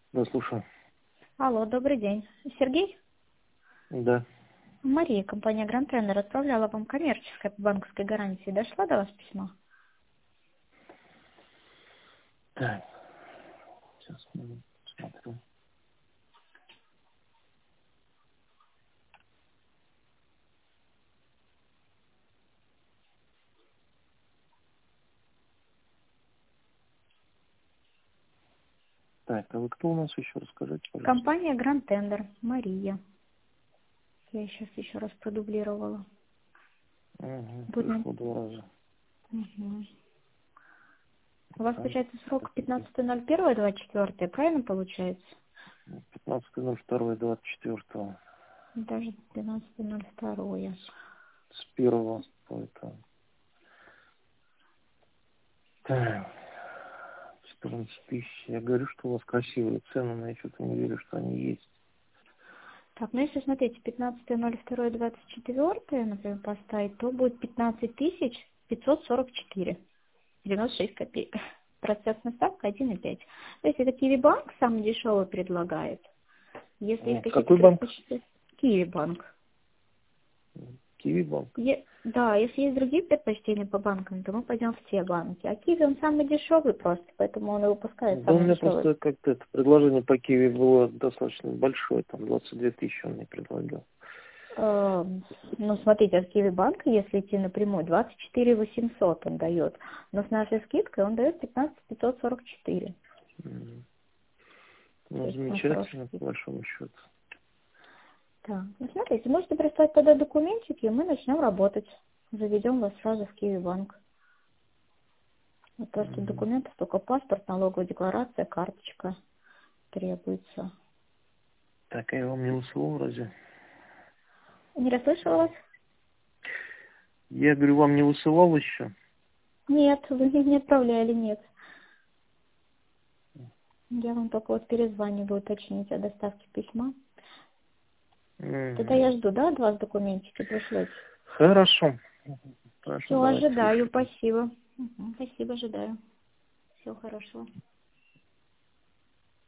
Да, слушаю. Алло, добрый день. Сергей? Да. Мария, компания Grand Trainer отправляла вам коммерческое по банковской гарантии. Дошло до вас письмо? Так, сейчас посмотрю. Так, а вы кто у нас еще? Расскажите, пожалуйста. Компания Grand Tender. Мария. Я сейчас еще раз продублировала. Угу, Будет... пришло 2 раза. Мгм. У вас, Так, получается, срок 15.01.24, правильно получается? 15.02.24. Даже 12.02. С первого по это. Так, 14 тысяч. Я говорю, что у вас красивые цены, но я что-то не верю, что они есть. Так, ну если смотрите, 15.02.24, например, поставить, то будет 15 544. 96 копеек. Процентная ставка 1,5. То есть это Киви-банк самый дешевый предлагает. Если есть какие-то Какой банк? предпочтения. Киви-банк. Киви банк. Да, если есть другие предпочтения по банкам, то мы пойдем в те банки. А Киви он самый дешевый просто, поэтому он и выпускает Да у самый меня дешевый. просто как-то это предложение по Киви было достаточно большое, там 22 тысячи он мне предлагал. Ну, смотрите, от Киви-банка, если идти напрямую, 24 800 он дает. Но с нашей скидкой он дает 15 544. М. То Ну, есть на хорошей замечательно, по скидке. большому счету. Так, ну смотрите, можете прислать тогда документики, и мы начнем работать. Заведем вас сразу в Киви-банк. Вот просто Мгм. документов только паспорт, налоговая декларация, карточка требуется. Так, а я вам не высылал разве? Не расслышала вас? Я говорю, вам не высылал еще? Нет, вы мне не отправляли, нет. Я вам только вот перезваниваю уточнить о доставке письма. Тогда Мгм. я жду, да, от вас документики пришлете? Хорошо. Хорошо, Все, давайте ожидаю, вышлите. спасибо. Спасибо, ожидаю. Всего хорошего.